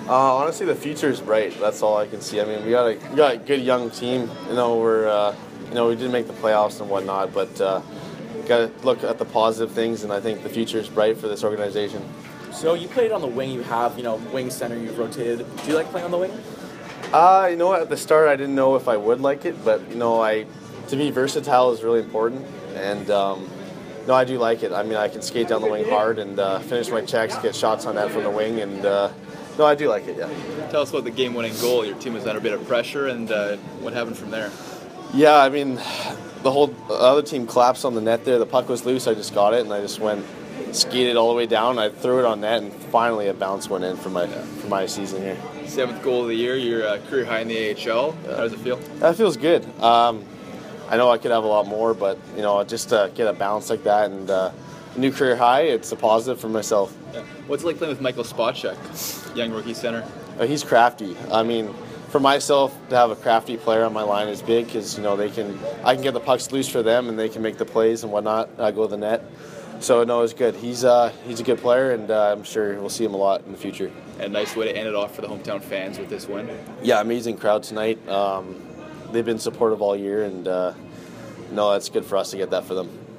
Honestly, the future is bright. That's all I can see. I mean, we got a good young team. We didn't make the playoffs and whatnot, but got to look at the positive things, and I think the future is bright for this organization. So you played on the wing. You have, wing center. You've rotated. Do you like playing on the wing? At the start I didn't know if I would like it, but to be versatile is really important, and no, I do like it. I mean, I can skate down the wing hard and finish my checks, get shots on net from the wing, and no, I do like it. Yeah. Tell us about the game-winning goal. Your team was under a bit of pressure, and what happened from there? Yeah, I mean, the other team collapsed on the net there. The puck was loose. I just got it, and I just skated all the way down. I threw it on net, and finally a bounce went in for my season here. 7th goal of the year. Your career high in the AHL. How does it feel? That feels good. I know I could have a lot more, but just to get a bounce like that and a new career high, it's a positive for myself. Yeah. What's it like playing with Michael Spacek, young rookie center? He's crafty. I mean, for myself to have a crafty player on my line is big because I can get the pucks loose for them and they can make the plays and whatnot. Go to the net. So no, it's good. He's a good player, and I'm sure we'll see him a lot in the future. And a nice way to end it off for the hometown fans with this win. Yeah, amazing crowd tonight. They've been supportive all year, and no, it's good for us to get that for them.